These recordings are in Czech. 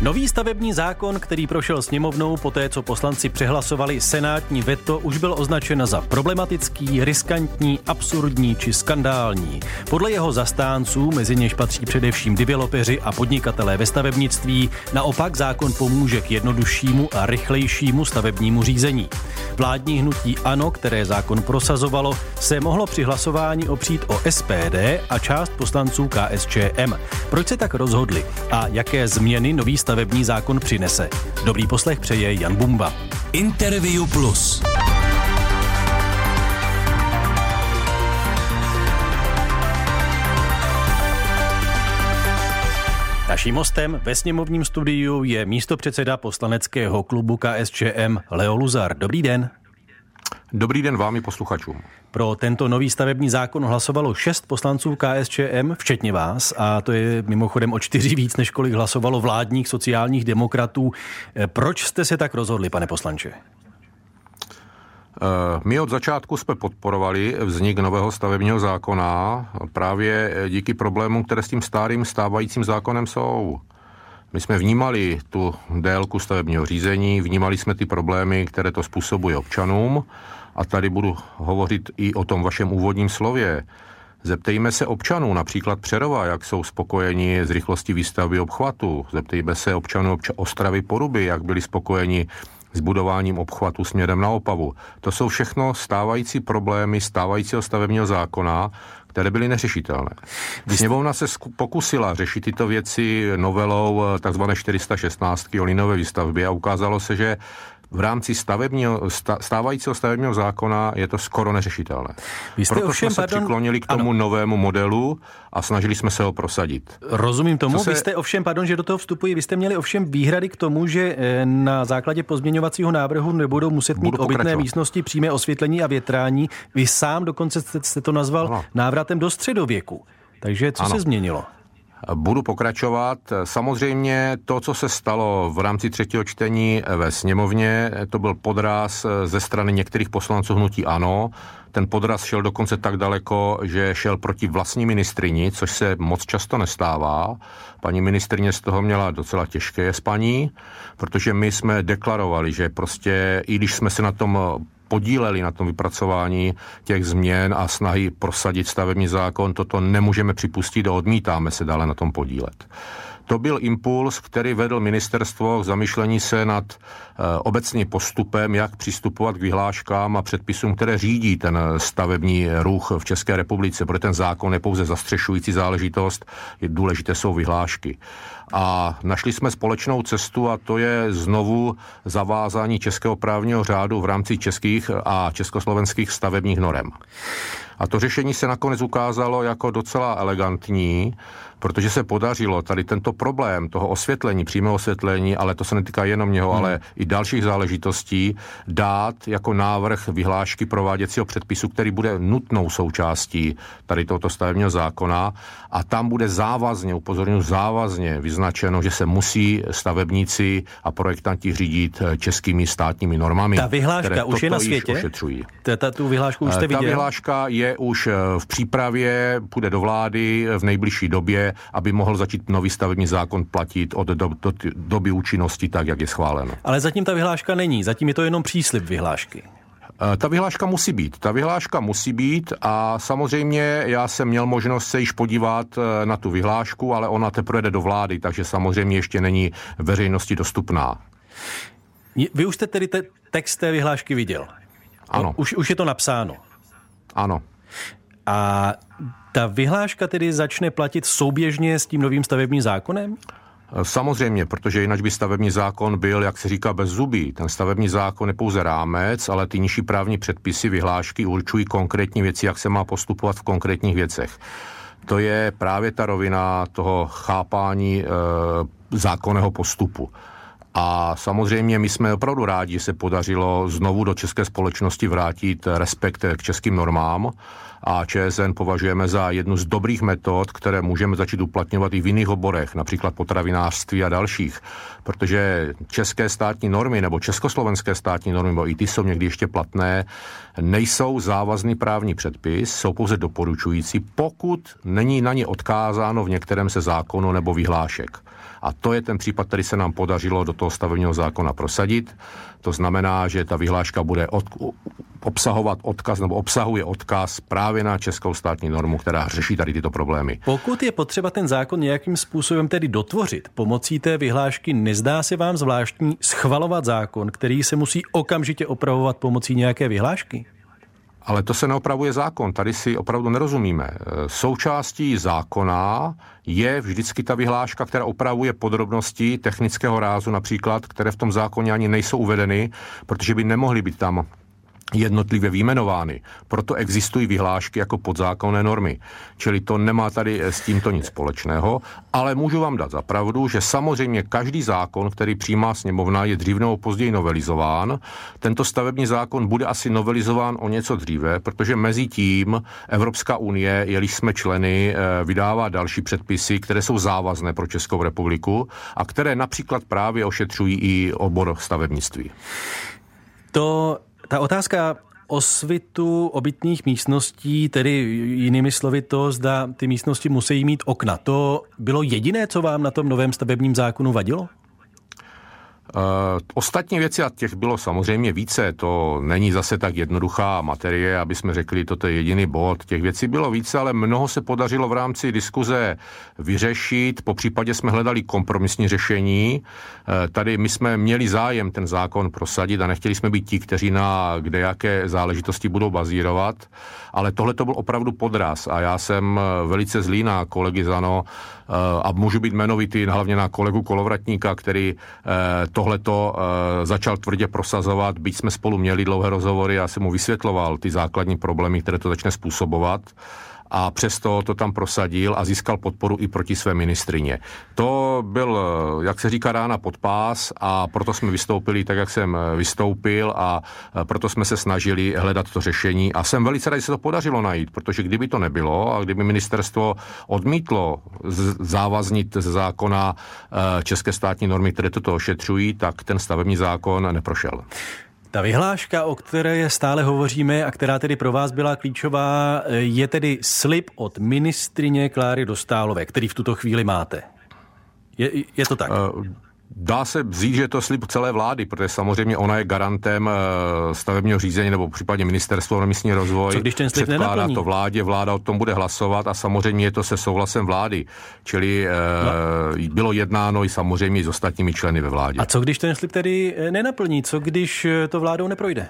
Nový stavební zákon, který prošel sněmovnou poté, co poslanci přehlasovali senátní veto, už byl označen za problematický, riskantní, absurdní či skandální. Podle jeho zastánců, mezi něž patří především developeři a podnikatelé ve stavebnictví, naopak zákon pomůže k jednoduššímu a rychlejšímu stavebnímu řízení. Vládní hnutí ANO, které zákon prosazovalo, se mohlo při hlasování opřít o SPD a část poslanců KSČM. Proč se tak rozhodli a jaké změny nový stavební zákon přinese? Dobrý poslech přeje Jan Bumba. Interview Plus. Naším hostem ve sněmovním studiu je místopředseda poslaneckého klubu KSČM Leo Luzar. Dobrý den. Dobrý den vám i posluchačům. Pro tento nový stavební zákon hlasovalo 6 poslanců KSČM, včetně vás, a to je mimochodem o 4 víc, než kolik hlasovalo vládních sociálních demokratů. Proč jste se tak rozhodli, pane poslanče? My od začátku jsme podporovali vznik nového stavebního zákona právě díky problémům, které s tím starým stávajícím zákonem jsou. My jsme vnímali tu délku stavebního řízení, vnímali jsme ty problémy, které to způsobuje občanům, a tady budu hovořit i o tom vašem úvodním slově. Zeptejme se občanů, například Přerova, jak jsou spokojeni s rychlostí výstavby obchvatu. Zeptejme se občanů Ostravy Poruby, jak byli spokojeni s budováním obchvatu směrem na Opavu. To jsou všechno stávající problémy stávajícího stavebního zákona, které byly neřešitelné. Sněmovna se pokusila řešit tyto věci novelou tzv. 416 o liniové výstavbě a ukázalo se, že v rámci stávajícího stavebního zákona je to skoro neřešitelné. Proto jsme se přiklonili k tomu novému modelu a snažili jsme se ho prosadit. Rozumím tomu. Vy jste ovšem, že do toho vstupuji, vy jste měli ovšem výhrady k tomu, že na základě pozměňovacího návrhu nebudou muset mít obytné místnosti, přímé osvětlení a větrání. Vy sám dokonce jste to nazval návratem do středověku. Takže co se změnilo? Budu pokračovat. Samozřejmě to, co se stalo v rámci třetího čtení ve sněmovně, to byl podraz ze strany některých poslanců hnutí ANO. Ten podraz šel dokonce tak daleko, že šel proti vlastní ministryni, což se moc často nestává. Paní ministryně z toho měla docela těžké spaní, protože my jsme deklarovali, že prostě, i když jsme se na tom podíleli na tom vypracování těch změn a snahy prosadit stavební zákon, toto nemůžeme připustit a odmítáme se dále na tom podílet. To byl impuls, který vedl ministerstvo k zamýšlení se nad obecným postupem, jak přistupovat k vyhláškám a předpisům, které řídí ten stavební ruch v České republice, protože ten zákon je pouze zastřešující záležitost, důležité jsou vyhlášky. A našli jsme společnou cestu a to je znovu zavázání českého právního řádu v rámci českých a československých stavebních norem. A to řešení se nakonec ukázalo jako docela elegantní, protože se podařilo tady tento problém toho osvětlení, přímého osvětlení, ale to se netýká jenom něho, ale i dalších záležitostí, dát jako návrh vyhlášky prováděcího předpisu, který bude nutnou součástí tady tohoto stavebního zákona, a tam bude závazně vyznačeno, že se musí stavebníci a projektanti řídit českými státními normami. Ta vyhláška už je na světě? Tu vyhlášku už jste viděl? Ta vyhláška je už v přípravě, půjde do vlády v nejbližší době, aby mohl začít nový stavební zákon platit od doby účinnosti tak, jak je schváleno. Ale zatím ta vyhláška není, zatím je to jenom příslib vyhlášky. Ta vyhláška musí být a samozřejmě já jsem měl možnost se již podívat na tu vyhlášku, ale ona teprve jde do vlády, takže samozřejmě ještě není veřejnosti dostupná. Vy už jste tedy text té vyhlášky viděl? Ano. Už je to napsáno? Ano. A ta vyhláška tedy začne platit souběžně s tím novým stavebním zákonem? Samozřejmě, protože jinak by stavební zákon byl, jak se říká, bez zubí. Ten stavební zákon je pouze rámec, ale ty nižší právní předpisy, vyhlášky určují konkrétní věci, jak se má postupovat v konkrétních věcech. To je právě ta rovina toho chápání zákonného postupu. A samozřejmě my jsme opravdu rádi, že se podařilo znovu do české společnosti vrátit respekt k českým normám a ČSN považujeme za jednu z dobrých metod, které můžeme začít uplatňovat i v jiných oborech, například potravinářství a dalších, protože české státní normy nebo československé státní normy, bo i ty jsou někdy ještě platné, nejsou závazný právní předpis, jsou pouze doporučující, pokud není na ně odkázáno v některém ze zákonu nebo vyhlášek. A to je ten případ, který se nám podařilo do toho stavebního zákona prosadit. To znamená, že ta vyhláška bude obsahovat odkaz nebo obsahuje odkaz právě na českou státní normu, která řeší tady tyto problémy. Pokud je potřeba ten zákon nějakým způsobem tedy dotvořit pomocí té vyhlášky, nezdá se vám zvláštní schvalovat zákon, který se musí okamžitě opravovat pomocí nějaké vyhlášky? Ale to se neopravuje zákon, tady si opravdu nerozumíme. Součástí zákona je vždycky ta vyhláška, která opravuje podrobnosti technického rázu například, které v tom zákoně ani nejsou uvedeny, protože by nemohly být tam jednotlivě vyjmenovány. Proto existují vyhlášky jako podzákonné normy. Čili to nemá tady s tímto nic společného, ale můžu vám dát za pravdu, že samozřejmě každý zákon, který přijímá sněmovna, je dřív nebo později novelizován. Tento stavební zákon bude asi novelizován o něco dříve, protože mezi tím Evropská unie, jelíž jsme členy, vydává další předpisy, které jsou závazné pro Českou republiku a které například právě ošetřují i obor stavebnictví. Ta otázka osvitu obytných místností, tedy jinými slovy to, zda ty místnosti musí mít okna, to bylo jediné, co vám na tom novém stavebním zákonu vadilo? Ostatní věci, a těch bylo samozřejmě více, to není zase tak jednoduchá materie, aby jsme řekli, toto je jediný bod, těch věcí bylo více, ale mnoho se podařilo v rámci diskuze vyřešit, popřípadě jsme hledali kompromisní řešení, tady my jsme měli zájem ten zákon prosadit a nechtěli jsme být ti, kteří na kdejaké záležitosti budou bazírovat, ale tohle to byl opravdu podraz a já jsem velice zlý na kolegy z ANO a můžu být jmenovitý hlavně na kolegu Kolovratníka, který tohleto začal tvrdě prosazovat, byť jsme spolu měli dlouhé rozhovory, já jsem mu vysvětloval ty základní problémy, které to začne způsobovat a přesto to tam prosadil a získal podporu i proti své ministrině. To byl, jak se říká, rána pod pás a proto jsme vystoupili tak, jak jsem vystoupil a proto jsme se snažili hledat to řešení a jsem velice rád, že se to podařilo najít, protože kdyby to nebylo a kdyby ministerstvo odmítlo závaznit ze zákona české státní normy, které toto ošetřují, tak ten stavební zákon neprošel. Ta vyhláška, o které stále hovoříme a která tedy pro vás byla klíčová, je tedy slib od ministryně Kláry Dostálové, který v tuto chvíli máte. Je to tak? Dá se vzít, že je to slib celé vlády, protože samozřejmě ona je garantem stavebního řízení nebo případně ministerstvo pro místní rozvoj. Co když ten slib předkládá nenaplní? to vládě, vláda o tom bude hlasovat a samozřejmě je to se souhlasem vlády. Čili bylo jednáno i samozřejmě i s ostatními členy ve vládě. A co když ten slib tedy nenaplní? Co když to vládou neprojde?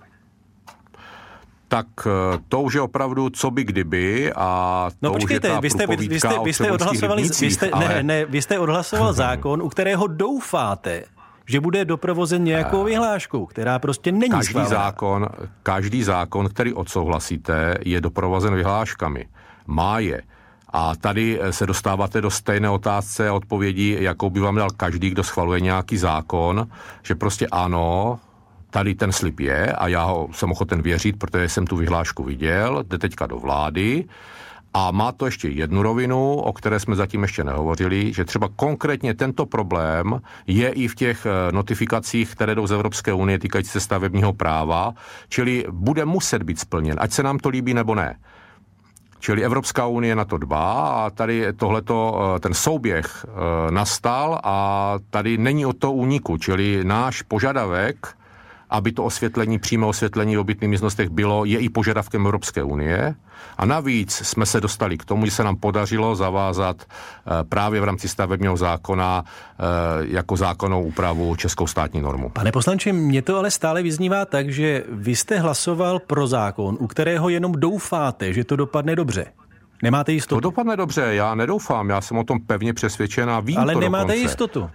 Tak to už je opravdu co by kdyby a to no počkejte, už je ta průpovídka o převodských rybnících. Vy jste odhlasoval zákon, u kterého doufáte, že bude doprovozen nějakou vyhláškou, která prostě není schválená. Každý zákon, který odsouhlasíte, je doprovozen vyhláškami. Má je. A tady se dostáváte do stejné otázce a odpovědi, jakou by vám dal každý, kdo schvaluje nějaký zákon, že prostě ano, tady ten slib je a já jsem ochoten věřit, protože jsem tu vyhlášku viděl, jde teďka do vlády a má to ještě jednu rovinu, o které jsme zatím ještě nehovořili, že třeba konkrétně tento problém je i v těch notifikacích, které jdou z Evropské unie týkající se stavebního práva, čili bude muset být splněn, ať se nám to líbí nebo ne. Čili Evropská unie na to dbá a tady ten souběh nastal a tady není o to úniku, čili náš požadavek, aby to přímé osvětlení v obytných místnostech bylo, je i požadavkem Evropské unie. A navíc jsme se dostali k tomu, že se nám podařilo zavázat právě v rámci stavebního zákona jako zákonnou úpravu českou státní normu. Pane poslanče, mě to ale stále vyznívá tak, že vy jste hlasoval pro zákon, u kterého jenom doufáte, že to dopadne dobře. Nemáte jistotu? To dopadne dobře, já nedoufám, já jsem o tom pevně přesvědčen a vím ale to nemáte dokonce. Jistotu.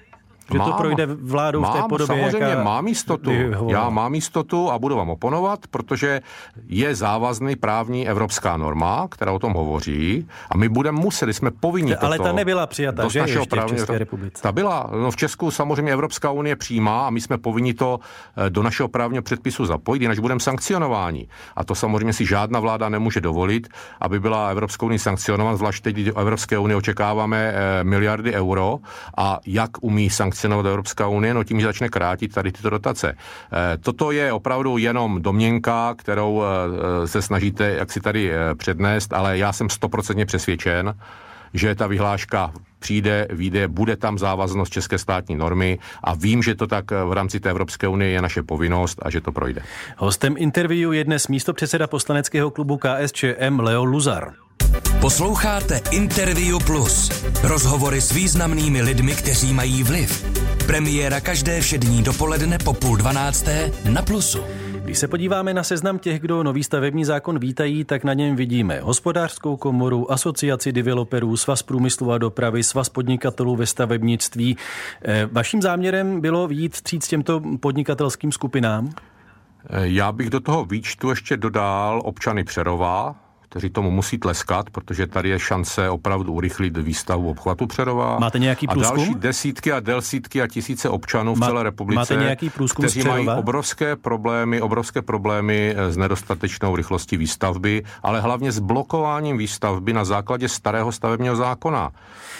Že to projde vládou v té podobě, samozřejmě mám jistotu. Já mám jistotu a budu vám oponovat, protože je závazný právní evropská norma, která o tom hovoří a my budeme muset, jsme povinni toto. Ale ta nebyla přijata, že ještě v České republice? Ta byla. No v Česku samozřejmě Evropská unie přijímá a my jsme povinni to do našeho právního předpisu zapojit, jinak budeme sankcionováni. A to samozřejmě si žádná vláda nemůže dovolit, aby byla Evropskou unii sankcionovat, zvlášť teď do Evropské unie očekáváme miliardy euro a jak umí sankcionovat Evropská unie, no tím, že začne krátit tady tyto dotace. Toto je opravdu jenom domněnka, kterou se snažíte jak si tady přednést, ale já jsem 100% přesvědčen, že ta vyhláška vyjde, bude tam závaznost české státní normy a vím, že to tak v rámci té Evropské unie je naše povinnost a že to projde. Hostem interview je dnes místopředseda poslaneckého klubu KSČM Leo Luzar. Posloucháte Interview Plus. Rozhovory s významnými lidmi, kteří mají vliv. Premiéra každé všední dopoledne po 11:30 na Plusu. Když se podíváme na seznam těch, kdo nový stavební zákon vítají, tak na něm vidíme Hospodářskou komoru, Asociaci developerů, Svaz průmyslu a dopravy, Svaz podnikatelů ve stavebnictví. Vaším záměrem bylo vyjít vstříc těmto podnikatelským skupinám? Já bych do toho výčtu ještě dodal občany Přerova, kteří tomu musí tleskat, protože tady je šance opravdu urychlit výstavbu obchvatu Přerova. Máte nějaký průzkum? A další desítky a tisíce občanů v celé republice, máte nějaký průzkum kteří mají obrovské problémy s nedostatečnou rychlostí výstavby, ale hlavně s blokováním výstavby na základě starého stavebního zákona.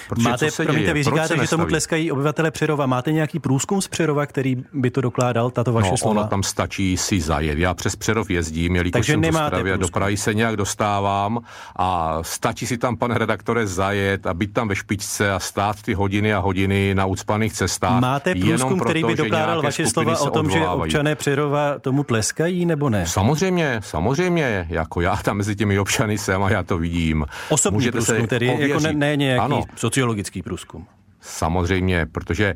Vy říkáte, že tomu tleskají obyvatele Přerova. Máte nějaký průzkum z Přerova, který by to dokládal, tato vaše slova? Ono tam stačí si zajet. Já přes Přerov jezdím, jelikož jsem v Ostravě, do Prahy se nějak dostávám a stačí si tam, pane redaktore, zajet a být tam ve špičce a stát ty hodiny a hodiny na ucpaných cestách. Máte průzkum, který by dokládal vaše slova o tom, že občané Přerova tomu tleskají, nebo ne? Samozřejmě, jako já tam mezi těmi občany jsem a já to vidím. Osobní průzkum, tedy jako ne nějaký sociologický průzkum. Samozřejmě, protože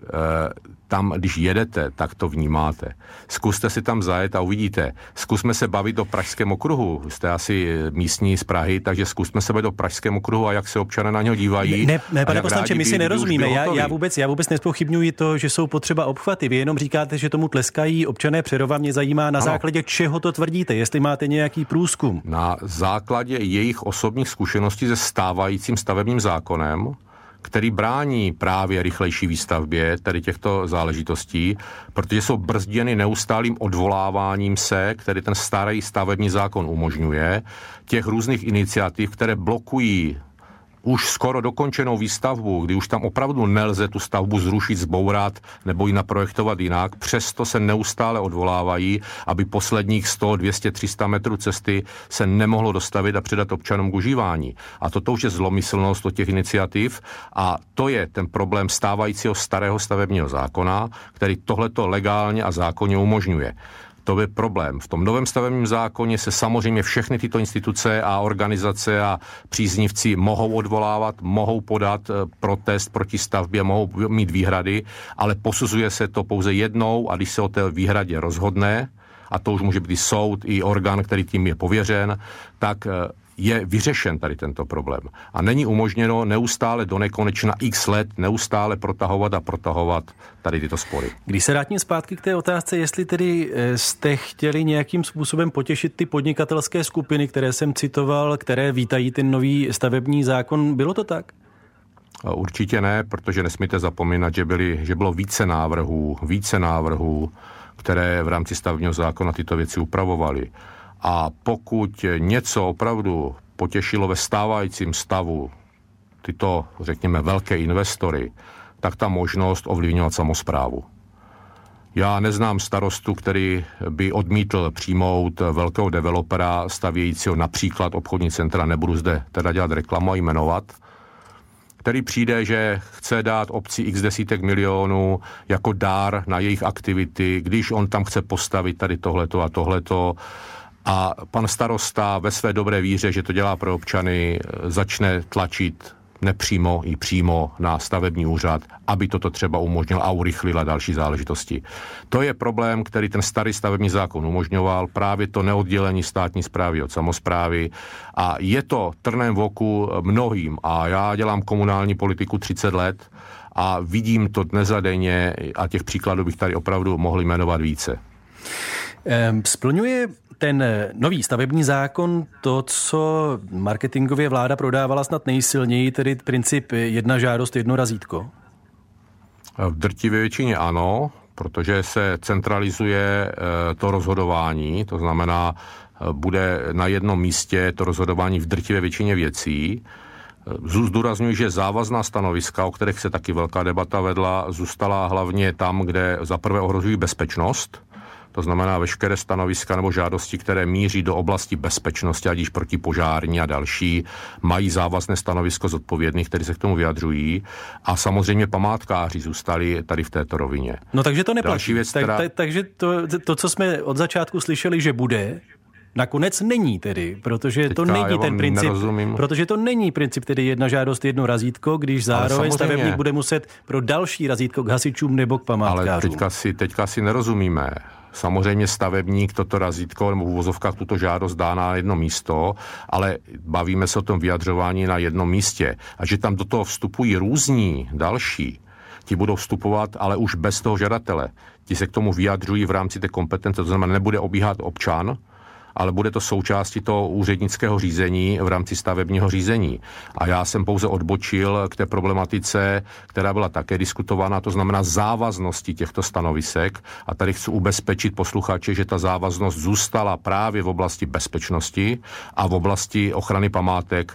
tam, když jedete, tak to vnímáte. Zkuste si tam zajet a uvidíte. Zkusme se bavit o Pražském okruhu. Jste asi místní z Prahy, takže zkusme se bavit o Pražském okruhu a jak se občané na něho dívají. Ne, pane poslanče, my si nerozumíme. Já vůbec nezpochybňuji to, že jsou potřeba obchvaty. Vy jenom říkáte, že tomu tleskají občané Přerova. Mě zajímá, na základě čeho to tvrdíte, jestli máte nějaký průzkum. Na základě jejich osobních zkušeností se stávajícím stavebním zákonem, který brání právě rychlejší výstavbě tady těchto záležitostí, protože jsou brzděny neustálým odvoláváním se, který ten starý stavební zákon umožňuje, těch různých iniciativ, které blokují už skoro dokončenou výstavbu, kdy už tam opravdu nelze tu stavbu zrušit, zbourat nebo ji naprojektovat jinak, přesto se neustále odvolávají, aby posledních 100, 200, 300 metrů cesty se nemohlo dostavit a předat občanům k užívání. A toto už je zlomyslnost od těch iniciativ a to je ten problém stávajícího starého stavebního zákona, který tohleto legálně a zákonně umožňuje. To je problém. V tom novém stavebním zákoně se samozřejmě všechny tyto instituce a organizace a příznivci mohou odvolávat, mohou podat protest proti stavbě, mohou mít výhrady, ale posuzuje se to pouze jednou a když se o té výhradě rozhodne, a to už může být i soud, i orgán, který tím je pověřen, tak je vyřešen tady tento problém. A není umožněno neustále do nekonečna x let neustále protahovat tady tyto spory. Když se vrátím zpátky k té otázce, jestli tedy jste chtěli nějakým způsobem potěšit ty podnikatelské skupiny, které jsem citoval, které vítají ten nový stavební zákon, bylo to tak? Určitě ne, protože nesmíte zapomínat, že bylo více návrhů, které v rámci stavebního zákona tyto věci upravovaly. A pokud něco opravdu potěšilo ve stávajícím stavu tyto, řekněme, velké investory, tak ta možnost ovlivňovat samosprávu. Já neznám starostu, který by odmítl přijmout velkého developera stavějícího například obchodní centra, nebudu zde teda dělat reklamu a jmenovat, který přijde, že chce dát obci x desítek milionů jako dár na jejich aktivity, když on tam chce postavit tady tohleto a tohleto. A pan starosta ve své dobré víře, že to dělá pro občany, začne tlačit nepřímo i přímo na stavební úřad, aby toto třeba umožnil a urychlila další záležitosti. To je problém, který ten starý stavební zákon umožňoval, právě to neoddělení státní správy od samosprávy, a je to trnem v oku mnohým, a já dělám komunální politiku 30 let a vidím to dnes a denně, a těch příkladů bych tady opravdu mohl jmenovat více. Splňuje ten nový stavební zákon to, co marketingově vláda prodávala snad nejsilněji, tedy princip jedna žádost, jedno razítko? V drtivé většině ano, protože se centralizuje to rozhodování, to znamená, bude na jednom místě to rozhodování v drtivé většině věcí. Zdůrazňuji, že závazná stanoviska, o kterých se taky velká debata vedla, zůstala hlavně tam, kde zaprvé ohrožují bezpečnost. To znamená veškeré stanoviska nebo žádosti, které míří do oblasti bezpečnosti, ať již protipožární a další, mají závazné stanovisko zodpovědných, kteří se k tomu vyjadřují. A samozřejmě památkáři zůstali tady v této rovině. No takže to neplatí. Takže to, co jsme od začátku slyšeli, že bude, nakonec není tedy, protože to není ten princip, protože to není princip tedy jedna žádost, jedno razítko, když zároveň stavebník bude muset pro další razítko k hasičům nebo k památkářům. Ale teďka si nerozumíme. Samozřejmě stavebník toto razítko nebo v uvozovkách tuto žádost dá na jedno místo, ale bavíme se o tom vyjadřování na jednom místě. A že tam do toho vstupují různí další, ti budou vstupovat, ale už bez toho žadatele. Ti se k tomu vyjadřují v rámci té kompetence, to znamená, nebude obíhat občan, ale bude to součástí toho úřednického řízení v rámci stavebního řízení. A já jsem pouze odbočil k té problematice, která byla také diskutována, to znamená závaznosti těchto stanovisek. A tady chci ubezpečit posluchače, že ta závaznost zůstala právě v oblasti bezpečnosti a v oblasti ochrany památek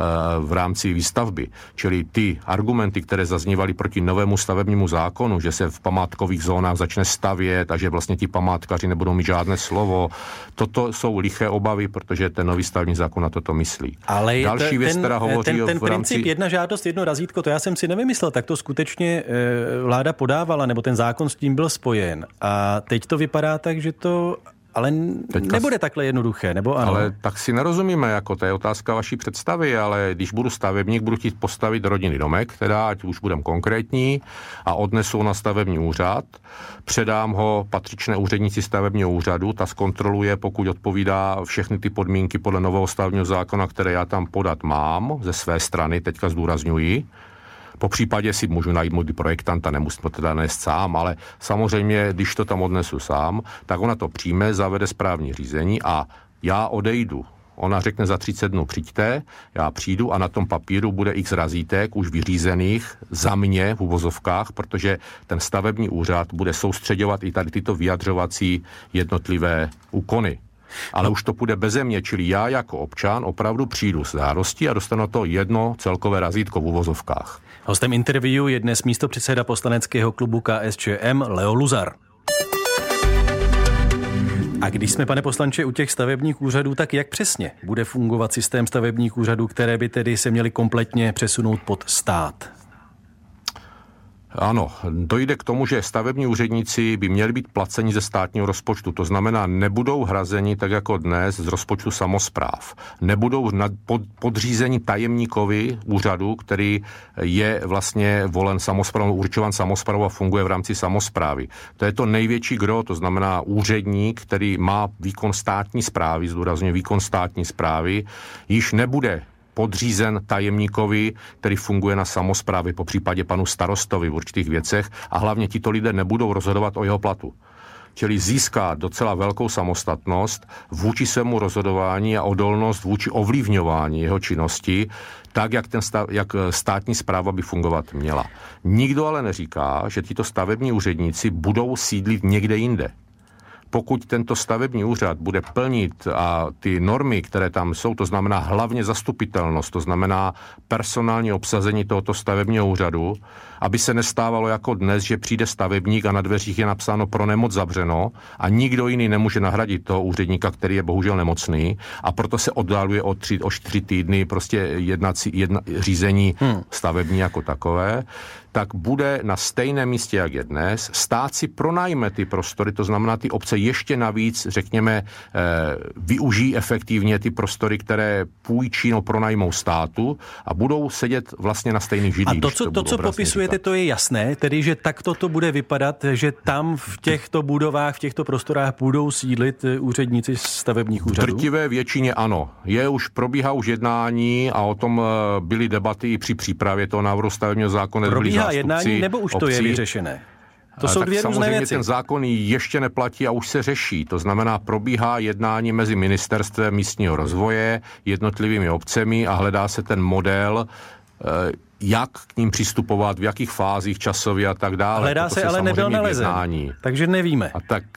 v rámci výstavby. Čili ty argumenty, které zaznívaly proti novému stavebnímu zákonu, že se v památkových zónách začne stavět a že vlastně ti památkaři nebudou mít žádné slovo, toto jsou liché obavy, protože ten nový stavební zákon na toto myslí. Ale další věc, která hovoří ten princip jedna žádost, jedno razítko, to já jsem si nevymyslel, tak to skutečně vláda podávala, nebo ten zákon s tím byl spojen. A teď to vypadá tak, že to ale nebude takhle jednoduché, nebo ano? Ale tak si nerozumíme, jako to je otázka vaší představy, ale když budu stavebník, budu chtít postavit rodinný domek, teda ať už budem konkrétní, a odnesu na stavební úřad, předám ho patřičné úředníci stavebního úřadu, ta zkontroluje, pokud odpovídá všechny ty podmínky podle nového stavebního zákona, které já tam podat mám ze své strany, teďka zdůrazňuji. Po případě si můžu najít můj projektanta, nemusím to teda nést sám, ale samozřejmě, když to tam odnesu sám, tak ona to přijme, zavede správní řízení a já odejdu. Ona řekne za 30 dnů přijďte, já přijdu a na tom papíru bude x razítek už vyřízených za mě v uvozovkách, protože ten stavební úřad bude soustředovat i tady tyto vyjadřovací jednotlivé úkony. Ale už to půjde beze mě, čili já jako občan opravdu přijdu s žádostí a dostanu to jedno celkové razítko v uvozovkách. Hostem interview je dnes místopředseda poslaneckého klubu KSČM Leo Luzar. A když jsme, pane poslanče, u těch stavebních úřadů, tak jak přesně bude fungovat systém stavebních úřadů, které by tedy se měly kompletně přesunout pod stát? Ano, dojde k tomu, že stavební úředníci by měli být placeni ze státního rozpočtu. To znamená, nebudou hrazeni tak jako dnes z rozpočtu samospráv. Nebudou podřízeni tajemníkovi úřadu, který je vlastně volen samosprávou, určován samosprávou a funguje v rámci samosprávy. To je to největší gro, to znamená úředník, který má výkon státní správy, zdůrazňuji výkon státní správy, již nebude podřízen tajemníkovi, který funguje na samosprávě, po případě panu starostovi v určitých věcech, a hlavně tito lidé nebudou rozhodovat o jeho platu. Čili získá docela velkou samostatnost vůči svému rozhodování a odolnost vůči ovlivňování jeho činnosti, tak, jak státní správa by fungovat měla. Nikdo ale neříká, že tito stavební úředníci budou sídlit někde jinde. Pokud tento stavební úřad bude plnit a ty normy, které tam jsou, to znamená hlavně zastupitelnost, to znamená personální obsazení tohoto stavebního úřadu, aby se nestávalo jako dnes, že přijde stavebník a na dveřích je napsáno pro nemoc zavřeno a nikdo jiný nemůže nahradit toho úředníka, který je bohužel nemocný, a proto se oddaluje o 4 týdny prostě řízení stavební jako takové. tak bude na stejném místě, jak je dnes. Stát si pronajme ty prostory, to znamená ty obce ještě navíc, řekněme, využijí efektivně ty prostory, které půjčí, pronajmou státu a budou sedět vlastně na stejných židlích. A to, co popisujete, říkat. To je jasné, tedy, že takto to bude vypadat, že tam v těchto budovách, v těchto prostorách budou sídlit úředníci stavebních úřadů? Drtivé většině ano. Probíhá už jednání a o tom byly debaty i při přípravě toho návrhu stavebního zákona. Probíhá jednání, nebo už to je vyřešené? To jsou dvě různé věci. Ten zákon ještě neplatí a už se řeší. To znamená, probíhá jednání mezi ministerstvem místního rozvoje, jednotlivými obcemi a hledá se ten model, jak k ním přistupovat, v jakých fázích časově a tak dále. Hledá se, ale nebyl nalezen. Takže nevíme. A tak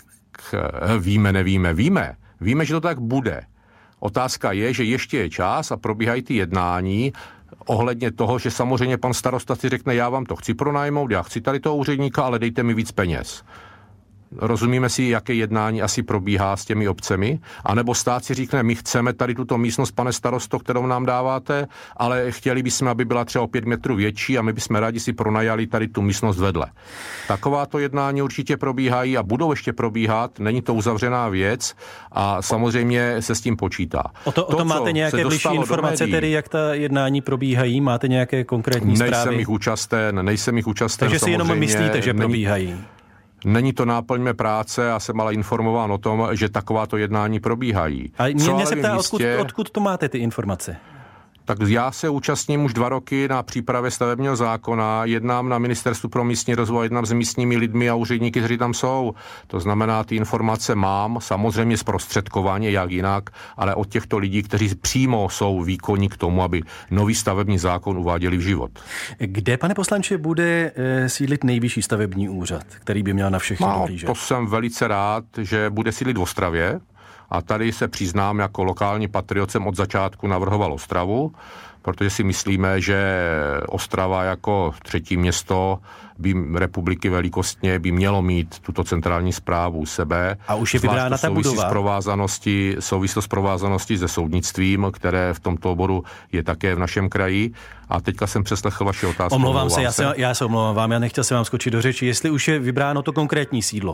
nevíme. Víme, že to tak bude. Otázka je, že ještě je čas a probíhají ty jednání ohledně toho, že samozřejmě pan starosta si řekne, já vám to chci pronajmout, já chci tady toho úředníka, ale dejte mi víc peněz. Rozumíme si, jaké jednání asi probíhá s těmi obcemi? A nebo stát si říkne, my chceme tady tuto místnost, pane starosto, kterou nám dáváte, ale chtěli bychom, aby byla třeba o 5 metrů větší a my bychom rádi si pronajali tady tu místnost vedle. Takováto jednání určitě probíhají a budou ještě probíhat, není to uzavřená věc a samozřejmě se s tím počítá. O tom máte nějaké bližší informace, tedy jak ta jednání probíhají? Máte nějaké konkrétní zprávy? Nejsem jich účasten. Takže si jenom myslíte, že probíhají? Není to náplň mé práce, já jsem ale informován o tom, že takováto jednání probíhají. A mě se ptá, odkud to máte ty informace? Tak já se účastním už 2 roky na přípravě stavebního zákona, jednám na Ministerstvu pro místní rozvoj, jednám s místními lidmi a úředníky, kteří tam jsou. To znamená, ty informace mám, samozřejmě zprostředkovaně, jak jinak, ale od těchto lidí, kteří přímo jsou výkonní k tomu, aby nový stavební zákon uváděli v život. Kde, pane poslanče, bude sídlit nejvyšší stavební úřad, který by měl na všechny dohlížet? To jsem velice rád, že bude sídlit v Ostravě. A tady se přiznám, jako lokální patriot jsem od začátku navrhoval Ostravu, protože si myslíme, že Ostrava jako 3. město republiky velikostně by mělo mít tuto centrální správu u sebe. A už je vybrána ta budova? Souvisí s provázaností se soudnictvím, které v tomto oboru je také v našem kraji. A teďka jsem přeslechl vaši otázku. Omlouvám se, já se omlouvám vám, já nechtěl jsem vám skočit do řeči. Jestli už je vybráno to konkrétní sídlo?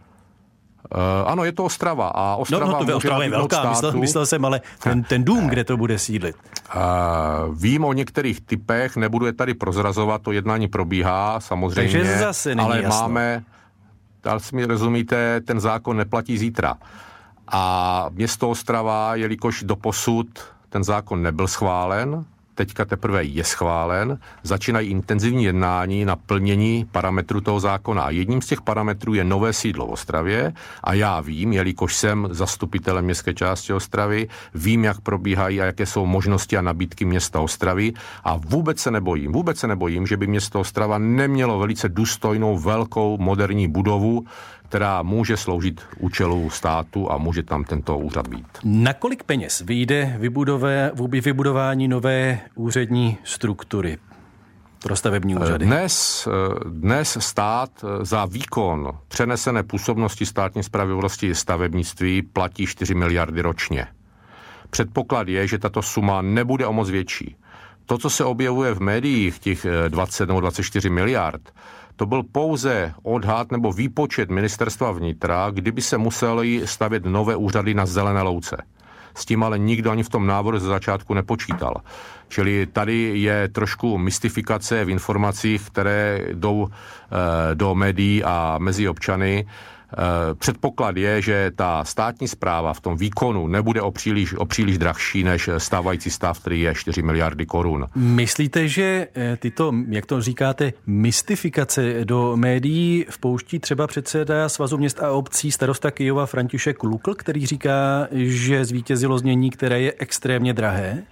Ano, je to Ostrava. A Ostrava je velká, myslel jsem, ale ten dům, kde to bude sídlit. Vím o některých typech, nebudu je tady prozrazovat, to jednání probíhá, samozřejmě. Takže zase není ale jasno. ale si mi rozumíte, ten zákon neplatí zítra. A město Ostrava, jelikož doposud ten zákon nebyl schválen, teďka teprve je schválen, začínají intenzivní jednání na plnění parametrů toho zákona. A jedním z těch parametrů je nové sídlo v Ostravě a já vím, jelikož jsem zastupitelem městské části Ostravy, vím, jak probíhají a jaké jsou možnosti a nabídky města Ostravy a vůbec se nebojím, že by město Ostrava nemělo velice důstojnou, velkou, moderní budovu, která může sloužit účelu státu a může tam tento úřad být. Na kolik peněz vyjde vybudování nové úřední struktury pro stavební úřady? Dnes stát za výkon přenesené působnosti státní správy v oblasti stavebnictví platí 4 miliardy ročně. Předpoklad je, že tato suma nebude o moc větší. To, co se objevuje v médiích, těch 20 nebo 24 miliard, to byl pouze odhad nebo výpočet ministerstva vnitra, kdyby se museli stavět nové úřady na zelené louce. S tím ale nikdo ani v tom návrhu ze začátku nepočítal. Čili tady je trošku mystifikace v informacích, které jdou do médií a mezi občany. Předpoklad je, že ta státní správa v tom výkonu nebude o příliš drahší než stávající stav, který je 4 miliardy korun. Myslíte, že tyto, jak to říkáte, mystifikace do médií vpouští třeba předseda Svazu měst a obcí starosta Kyjova František Lukl, který říká, že zvítězilo znění, které je extrémně drahé?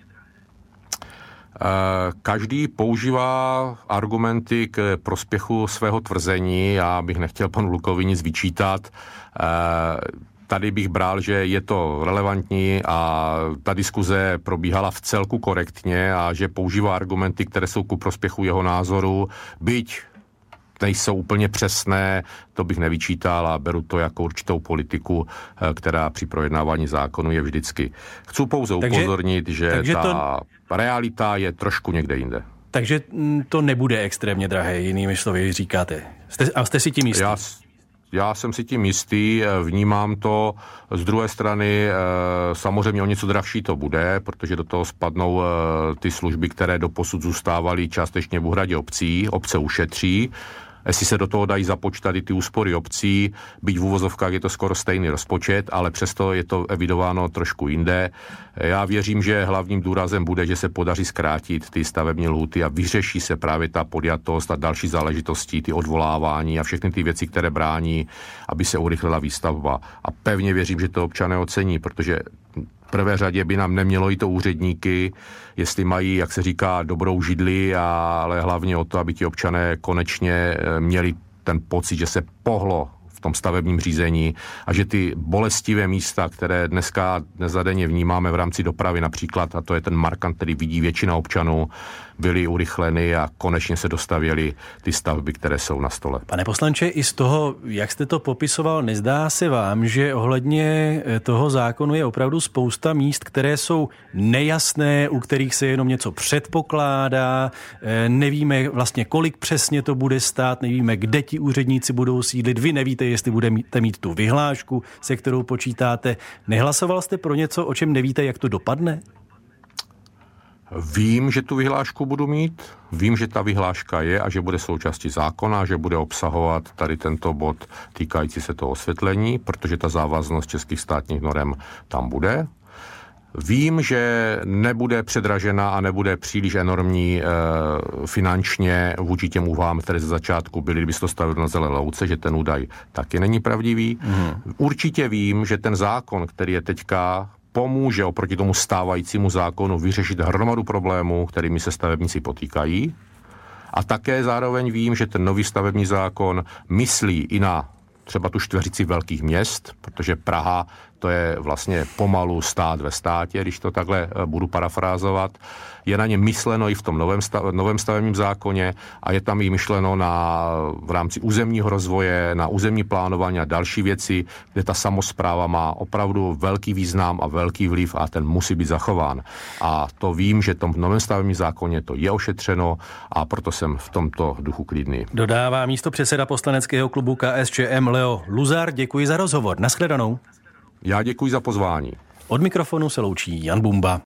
Každý používá argumenty k prospěchu svého tvrzení. Já bych nechtěl panu Lukovi nic vyčítat. Tady bych bral, že je to relevantní a ta diskuze probíhala v celku korektně a že používá argumenty, které jsou ku prospěchu jeho názoru, byť nejsou úplně přesné, to bych nevyčítal a beru to jako určitou politiku, která při projednávání zákonu je vždycky. Chci pouze upozornit, že ta realita je trošku někde jinde. Takže to nebude extrémně drahé, jinými slovy říkáte. Jste si tím jistý? Já jsem si tím jistý, vnímám to. Z druhé strany samozřejmě o něco dražší to bude, protože do toho spadnou ty služby, které doposud zůstávaly částečně v úhradě obcí. Obce ušetří. Jestli se do toho dají započítat i ty úspory obcí, byť v uvozovkách je to skoro stejný rozpočet, ale přesto je to evidováno trošku jinde. Já věřím, že hlavním důrazem bude, že se podaří zkrátit ty stavební lhůty a vyřeší se právě ta podjatost a další záležitosti, ty odvolávání a všechny ty věci, které brání, aby se urychlila výstavba. A pevně věřím, že to občané ocení, protože v prvé řadě by nám nemělo jít o úředníky, jestli mají, jak se říká, dobrou židli, ale hlavně o to, aby ti občané konečně měli ten pocit, že se pohlo v tom stavebním řízení a že ty bolestivé místa, které dneska nezadenně vnímáme v rámci dopravy například, a to je ten markant, který vidí většina občanů, byly urychleny a konečně se dostavěly ty stavby, které jsou na stole. Pane poslanče, i z toho, jak jste to popisoval, nezdá se vám, že ohledně toho zákonu je opravdu spousta míst, které jsou nejasné, u kterých se jenom něco předpokládá, nevíme vlastně, kolik přesně to bude stát, nevíme, kde ti úředníci budou sídlit, vy nevíte, jestli budete mít tu vyhlášku, se kterou počítáte. Nehlasoval jste pro něco, o čem nevíte, jak to dopadne? Vím, že tu vyhlášku budu mít, vím, že ta vyhláška je a že bude součástí zákona, že bude obsahovat tady tento bod týkající se toho osvětlení, protože ta závaznost českých státních norem tam bude. Vím, že nebude předražena a nebude příliš enormní finančně vůči těm úvahám, které ze začátku byly, kdyby se to stavilo na zelené louce, že ten údaj taky není pravdivý. Určitě vím, že ten zákon, který je teďka, pomůže oproti tomu stávajícímu zákonu vyřešit hromadu problémů, kterými se stavebníci potýkají. A také zároveň vím, že ten nový stavební zákon myslí i na třeba tu čtveřici velkých měst, protože Praha to je vlastně pomalu stát ve státě, když to takhle budu parafrázovat. Je na ně myšleno i v tom novém stavebním zákoně a je tam i myšleno v rámci územního rozvoje, na územní plánování a další věci, kde ta samospráva má opravdu velký význam a velký vliv a ten musí být zachován. A to vím, že v tom novém stavebním zákoně to je ošetřeno a proto jsem v tomto duchu klidný. Dodává místopředseda poslaneckého klubu KSČM Leo Luzar. Děkuji za rozhovor. Nashledanou. Já děkuji za pozvání. Od mikrofonu se loučí Jan Bumba.